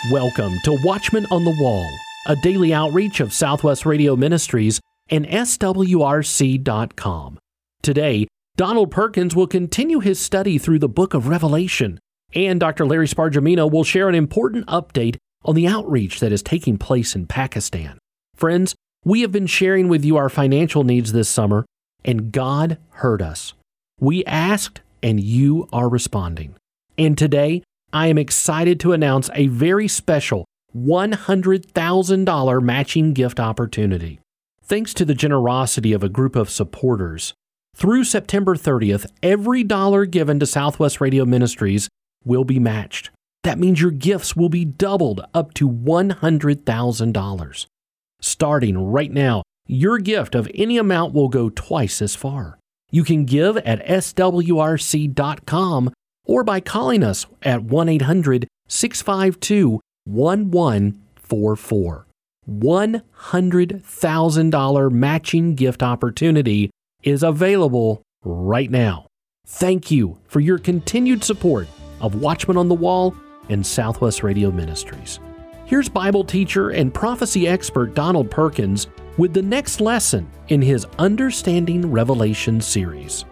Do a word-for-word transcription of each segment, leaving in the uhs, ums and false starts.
Welcome to Watchman on the Wall, a daily outreach of Southwest Radio Ministries and S W R C dot com. Today, Donald Perkins will continue his study through the book of Revelation, and Doctor Larry Spargimino will share an important update on the outreach that is taking place in Pakistan. Friends, we have been sharing with you our financial needs this summer, and God heard us. We asked, and you are responding. And today, I am excited to announce a very special one hundred thousand dollars matching gift opportunity. Thanks to the generosity of a group of supporters, through September thirtieth, every dollar given to Southwest Radio Ministries will be matched. That means your gifts will be doubled up to one hundred thousand dollars. Starting right now, your gift of any amount will go twice as far. You can give at S W R C dot com or by calling us at one eight hundred, six five two, one one four four. one hundred thousand dollars matching gift opportunity is available right now. Thank you for your continued support of Watchman on the Wall and Southwest Radio Ministries. Here's Bible teacher and prophecy expert Donald Perkins with the next lesson in his Understanding Revelation series.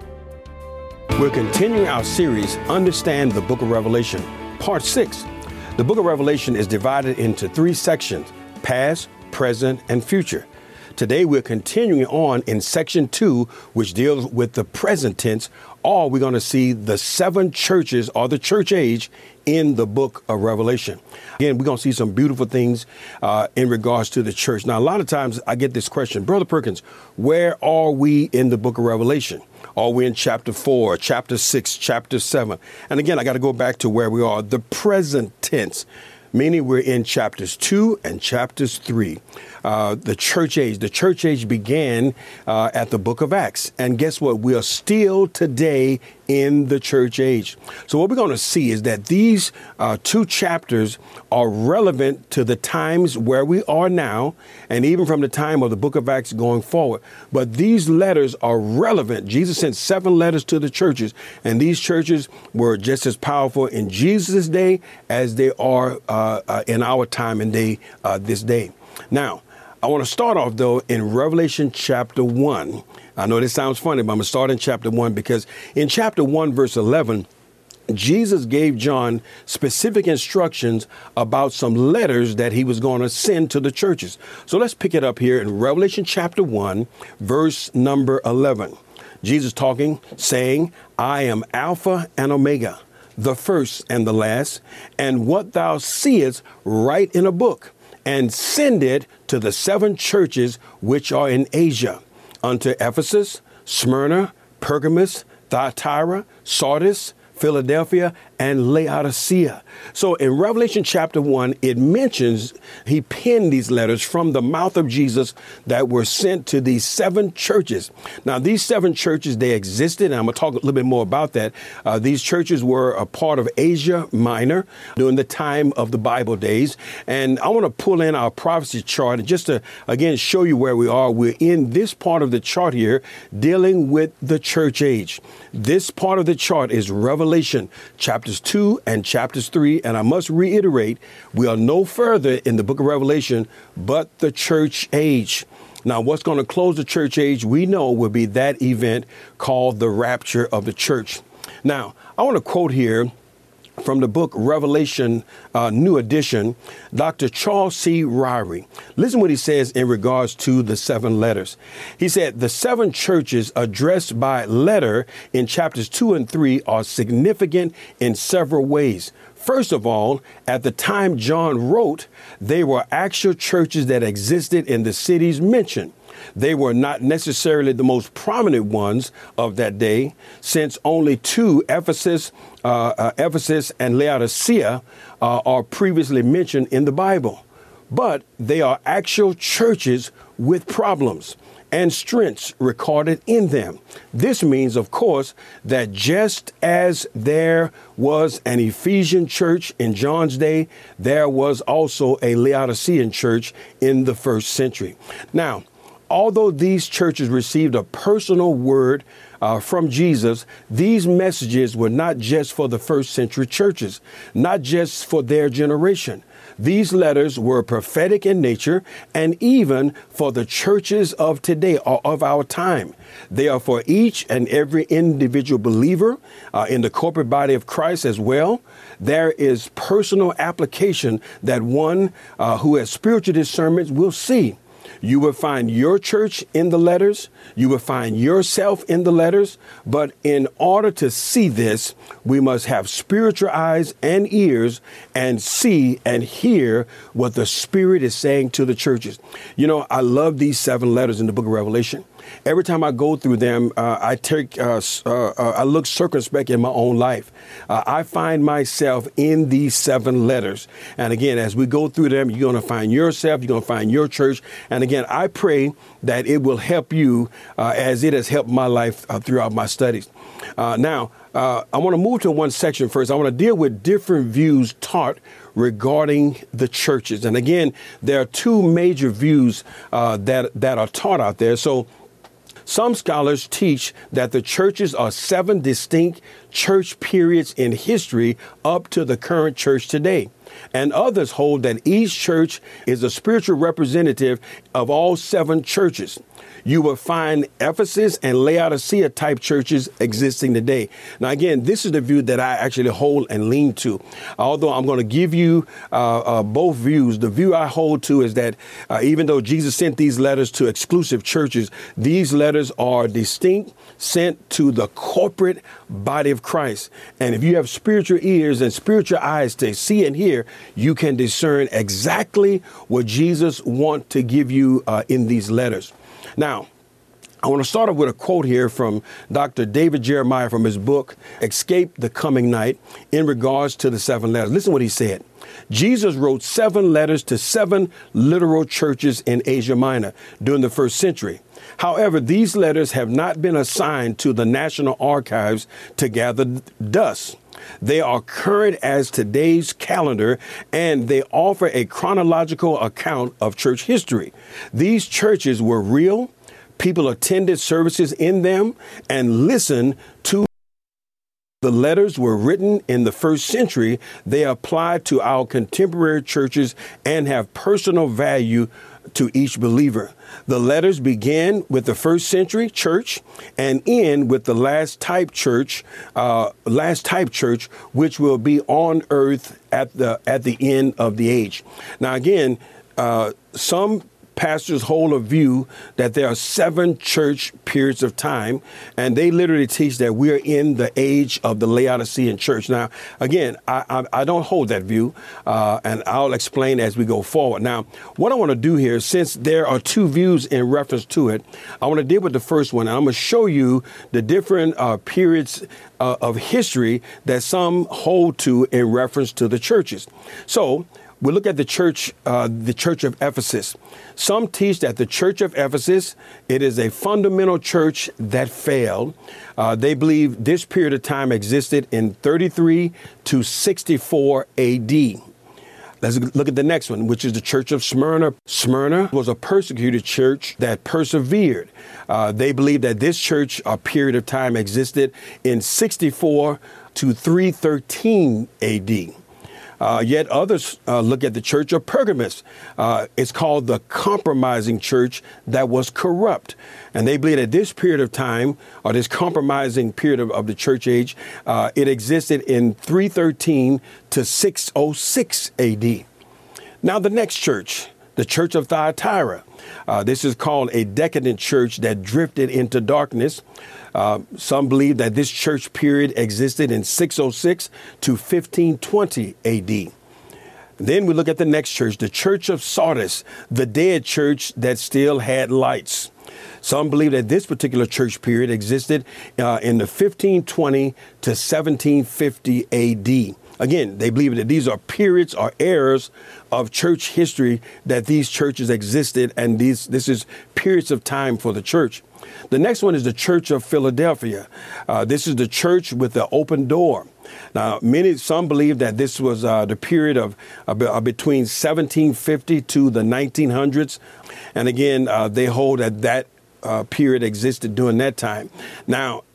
We're continuing our series, Understand the Book of Revelation, Part six. The Book of Revelation is divided into three sections, past, present, and future. Today we're continuing on in section two, which deals with the present tense, or we're going to see the seven churches or the church age in the book of Revelation. Again, we're going to see some beautiful things uh, in regards to the church. Now, a lot of times I get this question, Brother Perkins, where are we in the book of Revelation? Are we in chapter four, chapter six, chapter seven? And again, I got to go back to where we are, the present tense, meaning we're in chapters two and chapters three. Uh, the church age, the church age began uh, at the book of Acts. And guess what? We are still today in the church age. So what we're going to see is that these uh, two chapters are relevant to the times where we are now, and even from the time of the book of Acts going forward. But these letters are relevant. Jesus sent seven letters to the churches, and these churches were just as powerful in Jesus' day as they are uh, uh, in our time and day uh, this day. Now, I want to start off, though, in Revelation chapter one. I know this sounds funny, but I'm going to start in chapter one because in chapter one, verse eleven, Jesus gave John specific instructions about some letters that he was going to send to the churches. So let's pick it up here in Revelation chapter one, verse number eleven. Jesus talking, saying, I am Alpha and Omega, the first and the last, and what thou seest write in a book, and send it to the seven churches which are in Asia, unto Ephesus, Smyrna, Pergamos, Thyatira, Sardis, Philadelphia, and Laodicea. So in Revelation chapter one, it mentions he penned these letters from the mouth of Jesus that were sent to these seven churches. Now, these seven churches, they existed, and I'm going to talk a little bit more about that. Uh, these churches were a part of Asia Minor during the time of the Bible days. And I want to pull in our prophecy chart and just to, again, show you where we are. We're in this part of the chart here dealing with the church age. This part of the chart is Revelation chapters two and chapters three. And I must reiterate, we are no further in the book of Revelation but the church age. Now, what's going to close the church age, we know, will be that event called the rapture of the church. Now, I want to quote here from the book Revelation, uh, New Edition, Doctor Charles C. Ryrie. Listen what he says in regards to the seven letters. He said, the seven churches addressed by letter in chapters two and three are significant in several ways. First of all, at the time John wrote, they were actual churches that existed in the cities mentioned. They were not necessarily the most prominent ones of that day, since only two, Ephesus, uh, uh, Ephesus and Laodicea, uh, are previously mentioned in the Bible. But they are actual churches with problems and strengths recorded in them. This means, of course, that just as there was an Ephesian church in John's day, there was also a Laodicean church in the first century. Now, although these churches received a personal word uh, from Jesus, these messages were not just for the first century churches, not just for their generation. These letters were prophetic in nature and even for the churches of today or of our time. They are for each and every individual believer uh, in the corporate body of Christ as well. There is personal application that one uh, who has spiritual discernment will see. You will find your church in the letters. You will find yourself in the letters. But in order to see this, we must have spiritual eyes and ears and see and hear what the Spirit is saying to the churches. You know, I love these seven letters in the book of Revelation. Every time I go through them, uh, I take, uh, uh, uh, I look circumspect in my own life. Uh, I find myself in these seven letters. And again, as we go through them, you're going to find yourself, you're going to find your church. And again, I pray that it will help you uh, as it has helped my life uh, throughout my studies. Uh, now, uh, I want to move to one section first. I want to deal with different views taught regarding the churches. And again, there are two major views uh, that, that are taught out there. So some scholars teach that the churches are seven distinct church periods in history up to the current church today. And others hold that each church is a spiritual representative of all seven churches. You will find Ephesus and Laodicea type churches existing today. Now, again, this is the view that I actually hold and lean to. Although I'm going to give you uh, uh, both views, the view I hold to is that uh, even though Jesus sent these letters to exclusive churches, these letters are distinct, sent to the corporate body of Christ. And if you have spiritual ears and spiritual eyes to see and hear, you can discern exactly what Jesus wants to give you uh, in these letters. Now, I want to start off with a quote here from Doctor David Jeremiah from his book, Escape the Coming Night, in regards to the seven letters. Listen to what he said. Jesus wrote seven letters to seven literal churches in Asia Minor during the first century. However, these letters have not been assigned to the National Archives to gather dust. They are current as today's calendar, and they offer a chronological account of church history. These churches were real. People attended services in them and listened to. The letters were written in the first century. They apply to our contemporary churches and have personal value to each believer. The letters begin with the first century church and end with the last type church, uh, last type church, which will be on earth at the at the end of the age. Now, again, uh, some pastors hold a view that there are seven church periods of time, and they literally teach that we are in the age of the Laodicean church. Now, again, I, I, I don't hold that view, uh, and I'll explain as we go forward. Now, what I want to do here, since there are two views in reference to it, I want to deal with the first one, and I'm going to show you the different uh, periods uh, of history that some hold to in reference to the churches. So, we look at the church, uh, the Church of Ephesus. Some teach that the Church of Ephesus, it is a fundamental church that failed. Uh, they believe this period of time existed in thirty-three to sixty-four A D. Let's look at the next one, which is the Church of Smyrna. Smyrna was a persecuted church that persevered. Uh, they believe that this church, a period of time, existed in sixty-four to three thirteen A D. Uh, yet others uh, look at the Church of Pergamos. Uh, it's called the compromising church that was corrupt. And they believe that this period of time, or this compromising period of, of the church age, uh, it existed in three thirteen to six oh six A D. Now, the next church, the Church of Thyatira. Uh, this is called a decadent church that drifted into darkness. Uh, some believe that this church period existed in six oh six to fifteen twenty A D. Then we look at the next church, the Church of Sardis, the dead church that still had lights. Some believe that this particular church period existed uh, in the fifteen twenty to seventeen fifty A D. Again, they believe that these are periods or eras of church history that these churches existed, and these this is periods of time for the church. The next one is the Church of Philadelphia. Uh, this is the church with the open door. Now, many, some believe that this was uh, the period of uh, between seventeen fifty to the nineteen hundreds. And again, uh, they hold that that uh, period existed during that time. Now,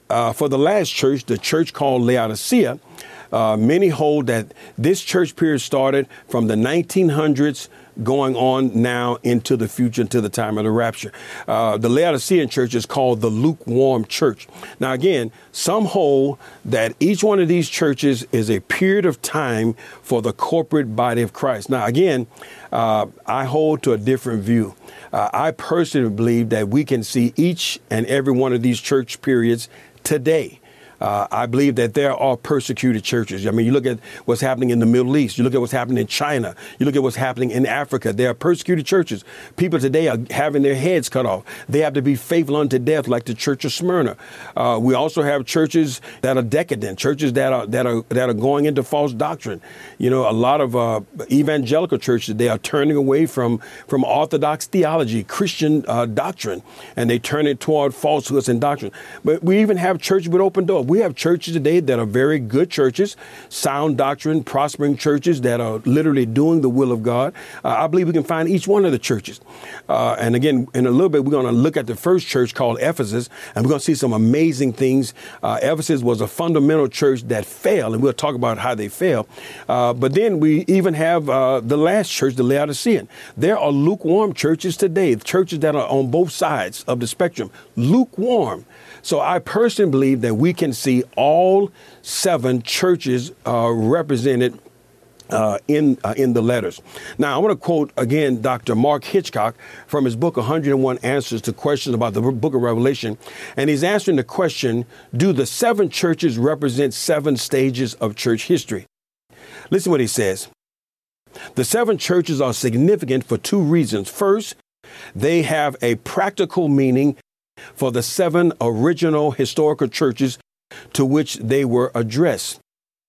uh, for the last church, the church called Laodicea, uh, many hold that this church period started from the nineteen hundreds going on now into the future, into the time of the rapture. Uh, the Laodicean church is called the lukewarm church. Now, again, some hold that each one of these churches is a period of time for the corporate body of Christ. Now, again, uh, I hold to a different view. Uh, I personally believe that we can see each and every one of these church periods today. Uh, I believe that there are persecuted churches. I mean, you look at what's happening in the Middle East. You look at what's happening in China. You look at what's happening in Africa. There are persecuted churches. People today are having their heads cut off. They have to be faithful unto death, like the Church of Smyrna. Uh, we also have churches that are decadent, churches that are that are that are going into false doctrine. You know, a lot of uh, evangelical churches, they are turning away from from orthodox theology, Christian uh, doctrine, and they turn it toward falsehoods and doctrine. But we even have churches with open doors. We have churches today that are very good churches, sound doctrine, prospering churches that are literally doing the will of God. Uh, I believe we can find each one of the churches. Uh, and again, in a little bit, we're going to look at the first church called Ephesus, and we're going to see some amazing things. Uh, Ephesus was a fundamental church that failed, and we'll talk about how they failed. Uh, but then we even have uh, the last church, the Laodicean. There are lukewarm churches today, churches that are on both sides of the spectrum, lukewarm. So I personally believe that we can see all seven churches uh, represented uh, in uh, in the letters. Now, I want to quote again Doctor Mark Hitchcock from his book, one hundred one Answers to Questions about the Book of Revelation. And he's answering the question, do the seven churches represent seven stages of church history? Listen what he says. The seven churches are significant for two reasons. First, they have a practical meaning for the seven original historical churches to which they were addressed.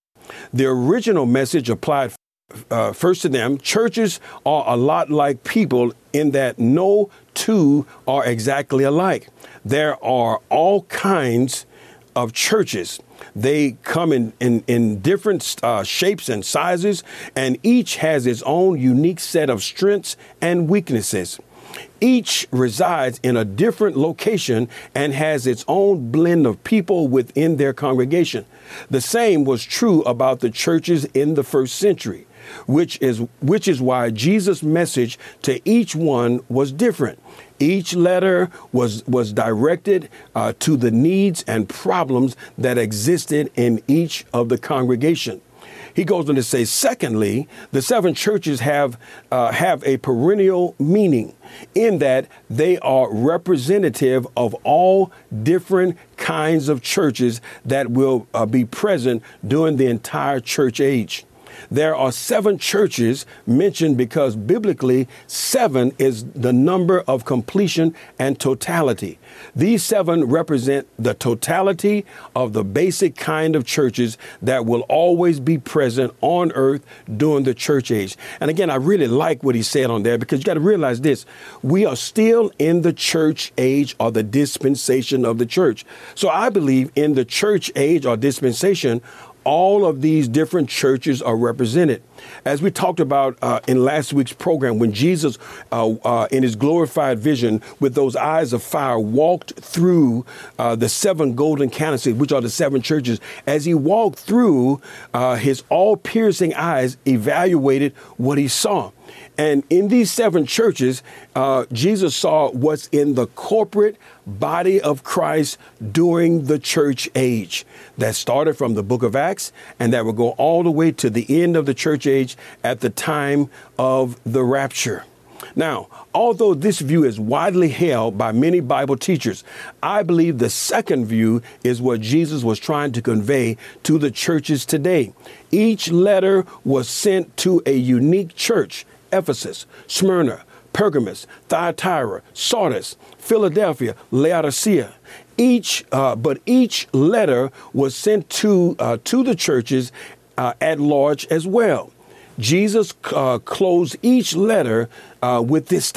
The original message applied uh, first to them. Churches are a lot like people in that no two are exactly alike. There are all kinds of churches. They come in, in, in different uh, shapes and sizes, and each has its own unique set of strengths and weaknesses. Each resides in a different location and has its own blend of people within their congregation. The same was true about the churches in the first century, which is which is why Jesus' message to each one was different. Each letter was was directed uh, to the needs and problems that existed in each of the congregation. He goes on to say, secondly, the seven churches have uh, have a perennial meaning in that they are representative of all different kinds of churches that will uh, be present during the entire church age. There are seven churches mentioned because biblically seven is the number of completion and totality. These seven represent the totality of the basic kind of churches that will always be present on earth during the church age. And again, I really like what he said on there, because you got to realize this. We are still in the church age, or the dispensation of the church. So I believe in the church age or dispensation, all of these different churches are represented. As we talked about uh, in last week's program, when Jesus, uh, uh, in his glorified vision with those eyes of fire, walked through uh, the seven golden candlesticks, which are the seven churches, as he walked through, uh, his all-piercing eyes evaluated what he saw. And in these seven churches, uh, Jesus saw what's in the corporate body of Christ during the church age. That started from the book of Acts, and that will go all the way to the end of the church age at the time of the rapture. Now, although this view is widely held by many Bible teachers, I believe the second view is what Jesus was trying to convey to the churches today. Each letter was sent to a unique church: Ephesus, Smyrna, Pergamos, Thyatira, Sardis, Philadelphia, Laodicea. Each, uh, but each letter was sent to uh, to the churches uh, at large as well. Jesus uh, closed each letter uh, with this statement: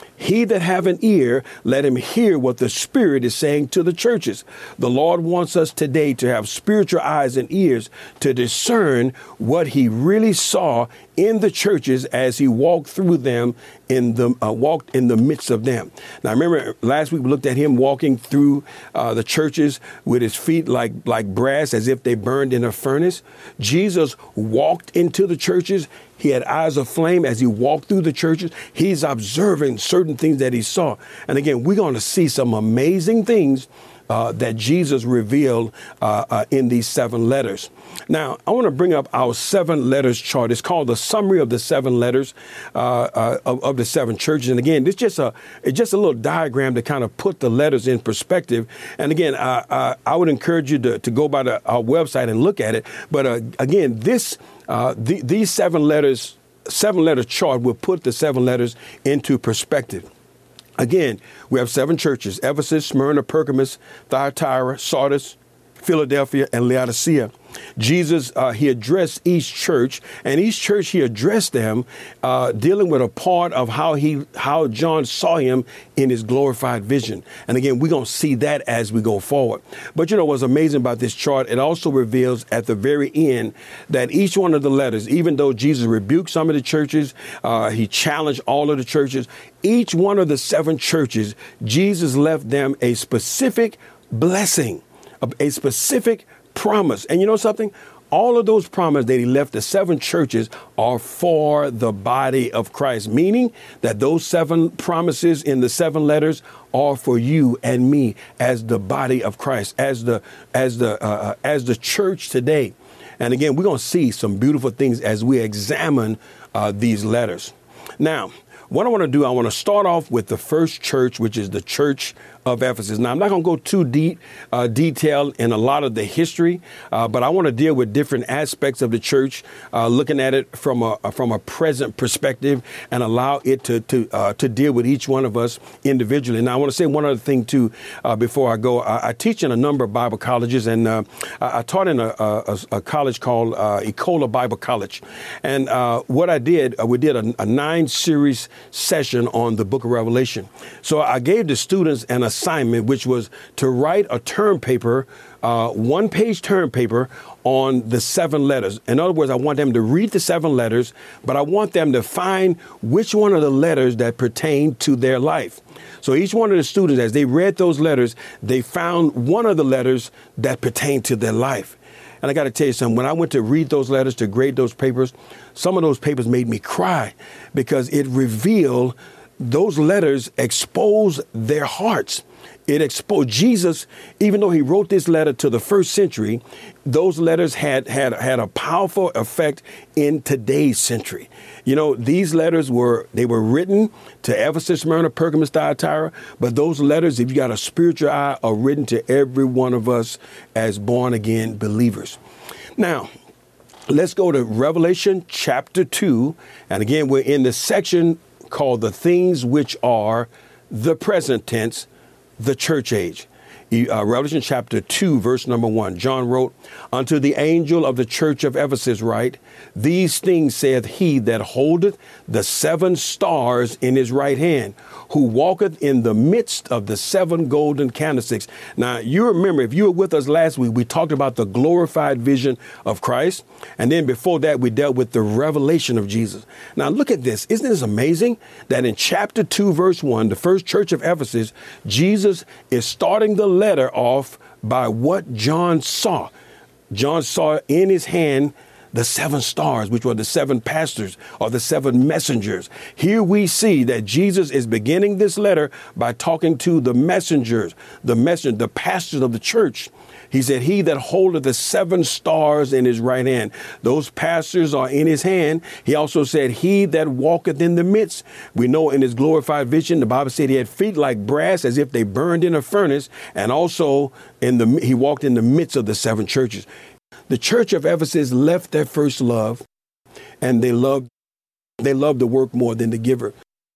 He that have an ear, let him hear what the Spirit is saying to the churches. The Lord wants us today to have spiritual eyes and ears to discern what he really saw in the churches as he walked through them, in the uh, walked in the midst of them. Now, remember last week we looked at him walking through uh, the churches with his feet like like brass, as if they burned in a furnace. Jesus walked into the churches. He had eyes of flame as he walked through the churches. He's observing certain things that he saw. And again, we're going to see some amazing things uh, that Jesus revealed uh, uh, in these seven letters. Now, I want to bring up our seven letters chart. It's called the summary of the seven letters uh, uh, of, of the seven churches. And again, it's just a it's just a little diagram to kind of put the letters in perspective. And again, uh, uh, I would encourage you to, to go by the, our website and look at it. But uh, again, this uh, the, these seven letters, seven letter chart will put the seven letters into perspective. Again, we have seven churches: Ephesus, Smyrna, Pergamos, Thyatira, Sardis, Philadelphia, and Laodicea. Jesus, uh, he addressed each church, and each church he addressed them, uh, dealing with a part of how he, how John saw him in his glorified vision. And again, we're going to see that as we go forward. But you know what's amazing about this chart? It also reveals at the very end that each one of the letters, even though Jesus rebuked some of the churches, uh, he challenged all of the churches, each one of the seven churches, Jesus left them a specific blessing, a, a specific promise. And you know something? All of those promises that he left the seven churches are for the body of Christ, meaning that those seven promises in the seven letters are for you and me as the body of Christ, as the as the uh, as the church today. And again, we're going to see some beautiful things as we examine uh, these letters. Now, what I want to do, I want to start off with the first church, which is the church of Ephesus. Now, I'm not going to go too deep, uh, detailed in a lot of the history, uh, but I want to deal with different aspects of the church, uh, looking at it from a from a present perspective, and allow it to to uh, to deal with each one of us individually. Now, I want to say one other thing too uh, before I go. I, I teach in a number of Bible colleges, and uh, I, I taught in a, a, a college called uh, Ecola Bible College. And uh, what I did, uh, we did a, a nine series session on the Book of Revelation. So I gave the students an assignment, which was to write a term paper, uh, one page term paper on the seven letters. In other words, I want them to read the seven letters, but I want them to find which one of the letters that pertain to their life. So each one of the students, as they read those letters, they found one of the letters that pertained to their life. And I got to tell you something, when I went to read those letters, to grade those papers, some of those papers made me cry because it revealed those letters expose their hearts. It exposed Jesus, even though he wrote this letter to the first century, those letters had, had, had a powerful effect in today's century. You know, these letters were, they were written to Ephesus, Smyrna, Pergamos, Thyatira, but those letters, if you got a spiritual eye, are written to every one of us as born again believers. Now, let's go to Revelation chapter two. And again, we're in the section called the things which are the present tense, the church age. Uh, Revelation chapter two, verse number one, John wrote, "Unto the angel of the church of Ephesus write, These things saith he that holdeth the seven stars in his right hand, who walketh in the midst of the seven golden candlesticks." Now, you remember, if you were with us last week, we talked about the glorified vision of Christ. And then before that, we dealt with the revelation of Jesus. Now, look at this. Isn't this amazing that in chapter two, verse one, the first church of Ephesus, Jesus is starting the letter off by what John saw. John saw in his hand the seven stars, which were the seven pastors or the seven messengers. Here we see that Jesus is beginning this letter by talking to the messengers, the messenger, the pastors of the church. He said, "He that holdeth the seven stars in his right hand." Those pastors are in his hand. He also said, "He that walketh in the midst." We know in his glorified vision, the Bible said he had feet like brass as if they burned in a furnace. And also in the, he walked in the midst of the seven churches. The church of Ephesus left their first love, and they loved, they loved the work more than the giver.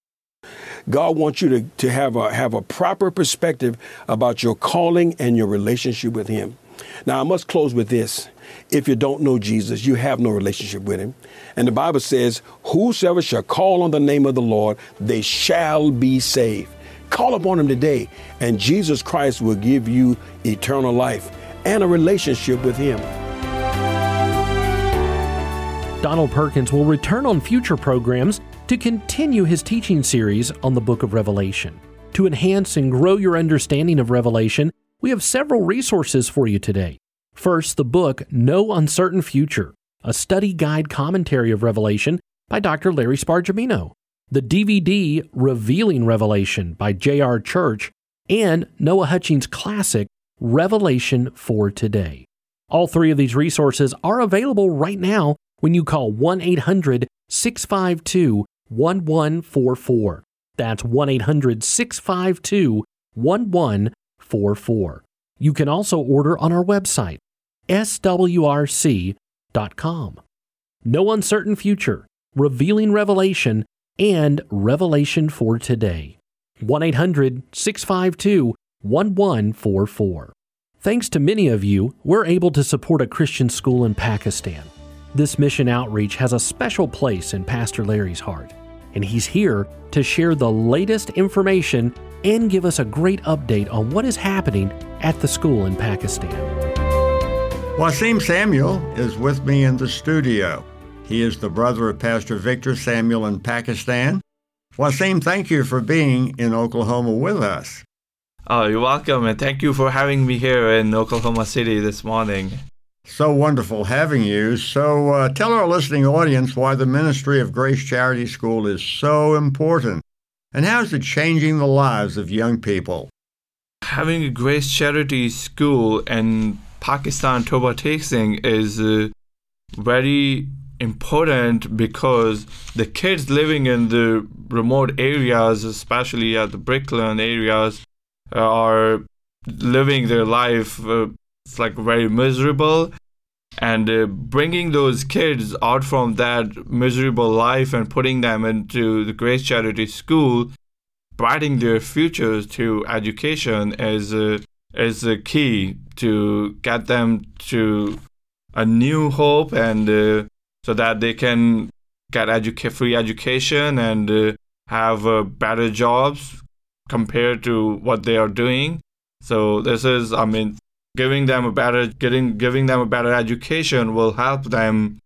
God wants you to, to have a have a proper perspective about your calling and your relationship with him. Now, I must close with this. If you don't know Jesus, you have no relationship with him. And the Bible says, Whosoever shall call on the name of the Lord, they shall be saved. Call upon him today, and Jesus Christ will give you eternal life and a relationship with him. Donald Perkins will return on future programs to continue his teaching series on the book of Revelation. To enhance and grow your understanding of Revelation, we have several resources for you today. First, the book No Uncertain Future, a study guide commentary of Revelation by Doctor Larry Spargimino, the D V D Revealing Revelation by J R Church, and Noah Hutchings' classic Revelation for Today. All three of these resources are available right now when you call one eight hundred, six five two, one one four four. That's one eight hundred, six five two, one one four four. You can also order on our website, S W R C dot com. No Uncertain Future, Revealing Revelation, and Revelation for Today. one eight hundred, six five two, one one four four. Thanks to many of you, we're able to support a Christian school in Pakistan. This mission outreach has a special place in Pastor Larry's heart, and he's here to share the latest information and give us a great update on what is happening at the school in Pakistan. Wasim Samuel is with me in the studio. He is the brother of Pastor Victor Samuel in Pakistan. Wasim, thank you for being in Oklahoma with us. Oh, you're welcome, and thank you for having me here in Oklahoma City this morning. So wonderful having you. So uh, tell our listening audience why the ministry of Grace Charity School is so important, and how is it changing the lives of young people? Having a Grace Charity School in Pakistan, Toba Texting, is uh, very important because the kids living in the remote areas, especially at the Brickland areas, are living their life uh, it's like very miserable, and uh, bringing those kids out from that miserable life and putting them into the Grace Charity School, brighting their futures to education is uh, is a key to get them to a new hope, and uh, so that they can get educa- free education and uh, have uh, better jobs compared to what they are doing. So this is, I mean, giving them a better, getting, giving them a better education will help them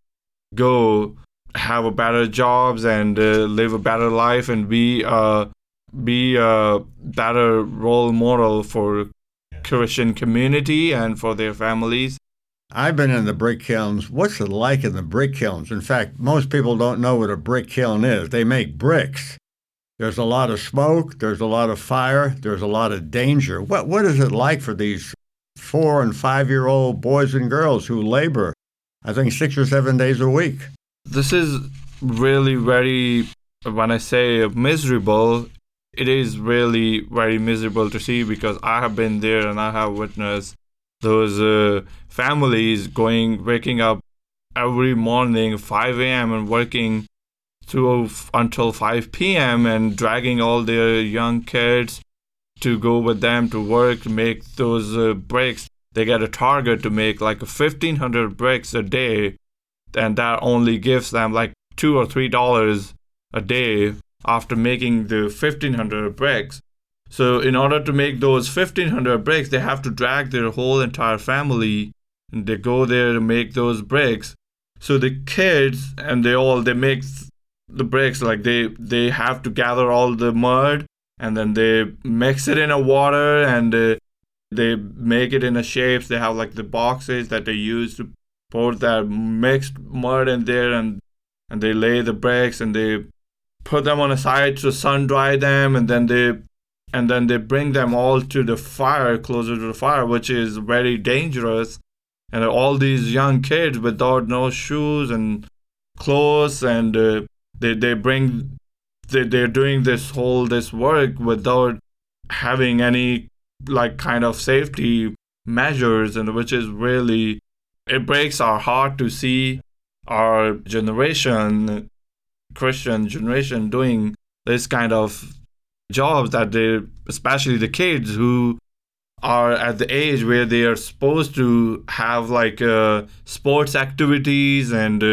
go have a better jobs and uh, live a better life and be uh, be a better role model for Christian community and for their families. I've been in the brick kilns. What's it like in the brick kilns? In fact, most people don't know what a brick kiln is. They make bricks. There's a lot of smoke. There's a lot of fire. There's a lot of danger. What What is it like for these four and five-year-old boys and girls who labor, I think, six or seven days a week? This is really very, when I say miserable, it is really very miserable to see, because I have been there and I have witnessed those uh, families going, waking up every morning five a.m. and working through until five p.m. and dragging all their young kids to go with them to work to make those uh, bricks. They get a target to make like fifteen hundred bricks a day, and that only gives them like two or three dollars a day after making the fifteen hundred bricks. So in order to make those fifteen hundred bricks, they have to drag their whole entire family, and they go there to make those bricks. So the kids, and they all, they make the bricks, like they, they have to gather all the mud, and then they mix it in a water, and uh, they make it in a shapes. They have like the boxes that they use to pour that mixed mud in there, and, and they lay the bricks, and they put them on a side to sun dry them, and then they and then they bring them all to the fire, closer to the fire, which is very dangerous. And all these young kids without no shoes and clothes, and uh, they they bring they they're doing this whole this work without having any like kind of safety measures, and which is really, it breaks our heart to see our generation, Christian generation, doing this kind of jobs that they, especially the kids who are at the age where they are supposed to have like uh, sports activities and uh,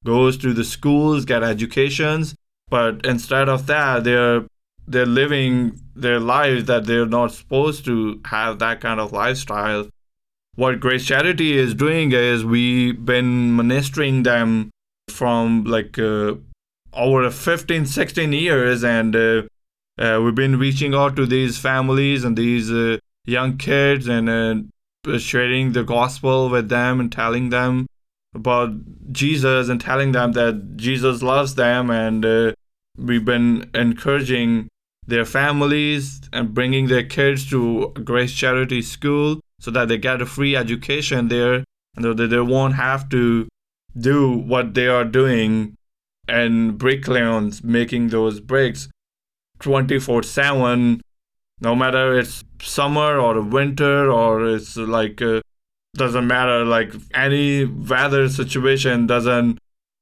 goes to the schools, get educations, but instead of that, they're they're living their lives that they're not supposed to have that kind of lifestyle. What Grace Charity is doing is we've been ministering them from like uh, over fifteen, sixteen years, and uh, uh, we've been reaching out to these families and these uh, young kids and uh, sharing the gospel with them and telling them about Jesus and telling them that Jesus loves them, and uh, we've been encouraging their families and bringing their kids to Grace Charity School so that they get a free education there and that they won't have to do what they are doing and bricklanes making those bricks twenty-four seven, no matter it's summer or winter or it's like uh, doesn't matter, like any weather situation doesn't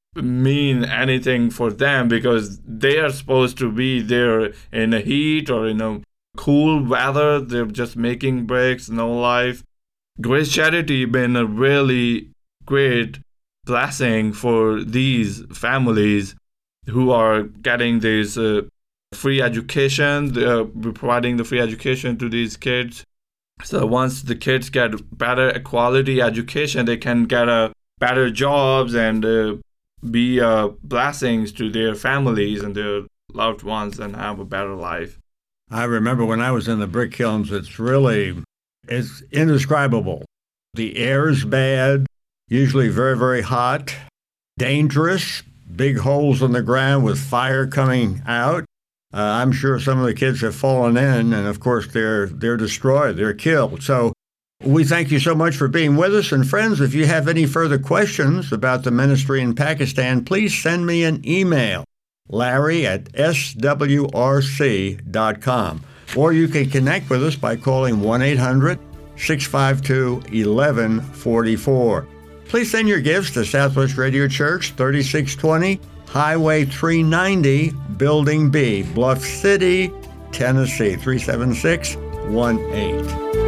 mean anything for them because they are supposed to be there in the heat or in a cool weather. They're just making bricks, no life. Grace Charity been a really great blessing for these families who are getting this uh, free education. They're providing the free education to these kids. So once the kids get better quality education, they can get a better jobs and uh, be uh, blessings to their families and their loved ones and have a better life. I remember when I was in the brick kilns, it's really, it's indescribable. The air is bad, usually very, very hot, dangerous, big holes in the ground with fire coming out. Uh, I'm sure some of the kids have fallen in, and of course they're they're destroyed, they're killed. So we thank you so much for being with us. And friends, if you have any further questions about the ministry in Pakistan, please send me an email, Larry at S W R C dot com. Or you can connect with us by calling one eight hundred, six five two, one one four four. Please send your gifts to Southwest Radio Church, thirty-six twenty Highway three ninety, Building B, Bluff City, Tennessee, three seven six one eight.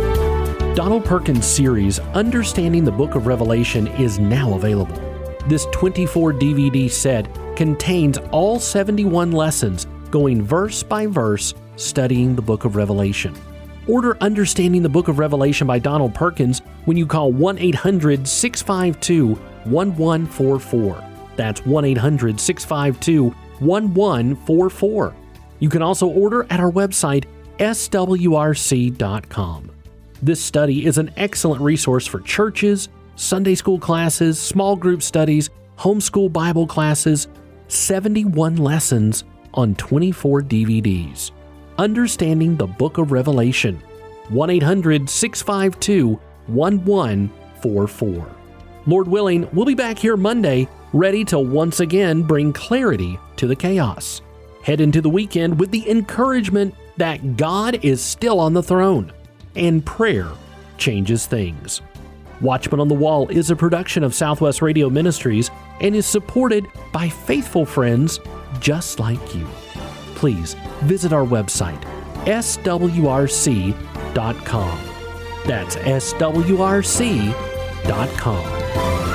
Donald Perkins' series, Understanding the Book of Revelation, is now available. This twenty-four D V D set contains all seventy-one lessons, going verse by verse, studying the Book of Revelation. Order Understanding the Book of Revelation by Donald Perkins when you call one eight hundred, six five two, one one four four. That's one eight hundred, six five two, one one four four. You can also order at our website, S W R C dot com. This study is an excellent resource for churches, Sunday school classes, small group studies, homeschool Bible classes, seventy-one lessons on twenty-four D V Ds. Understanding the Book of Revelation. one eight hundred, six five two, one one four four. Lord willing, we'll be back here Monday, ready to once again bring clarity to the chaos. Head into the weekend with the encouragement that God is still on the throne, and prayer changes things. Watchman on the Wall is a production of Southwest Radio Ministries and is supported by faithful friends just like you. Please visit our website, S W R C dot com. That's S W R C dot com.